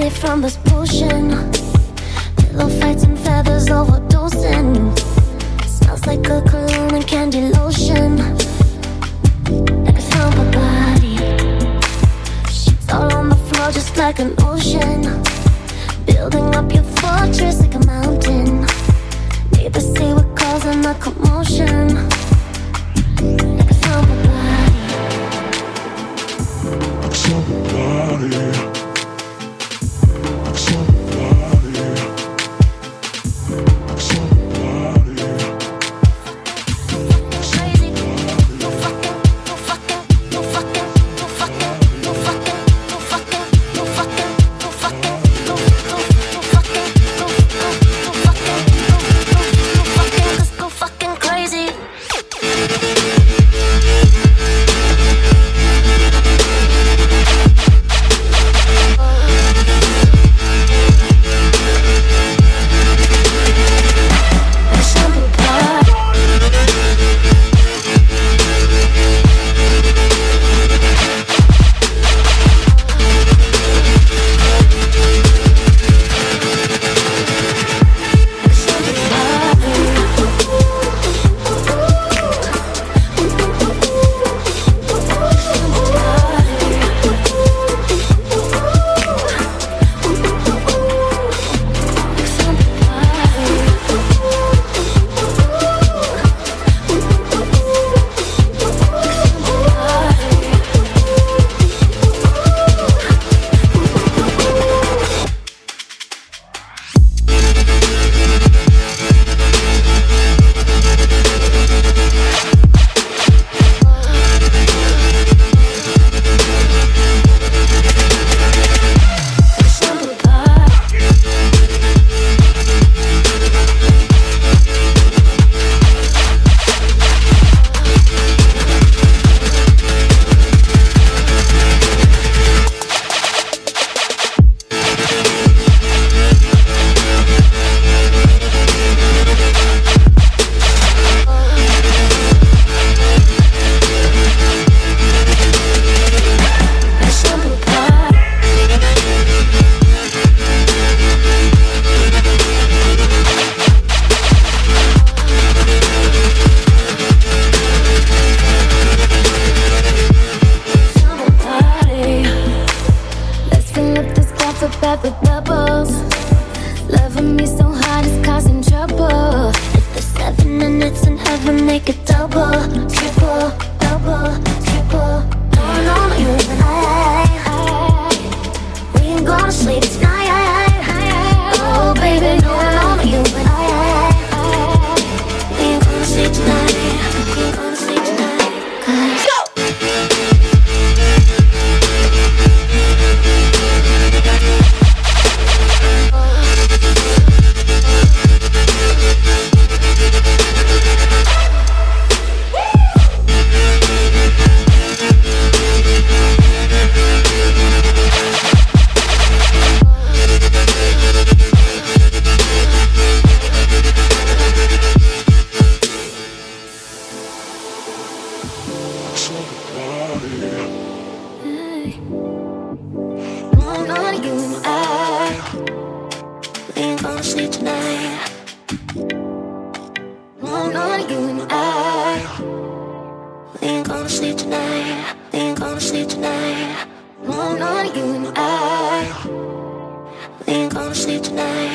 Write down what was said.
from this potion. Pillow fights and feathers overdosing. Smells like a cologne and candy lotion. Like I found my body. Sheets all on the floor just like an ocean. Building up your fortress like a mountain. Neighbors say we're causing a commotion. Like I found my body. Somebody. Back with bubbles, loving me so hard it's causing trouble. If there's 7 minutes in heaven, make it double, triple, double, triple. Don't know you and we ain't gonna sleep tonight. Oh baby, don't know you and we ain't gonna sleep tonight. We ain't gonna sleep tonight. 'Cause we ain't gonna sleep tonight. Oh, no, you and we ain't gonna sleep tonight. We ain't gonna sleep tonight. Oh, no, you and we ain't gonna sleep tonight.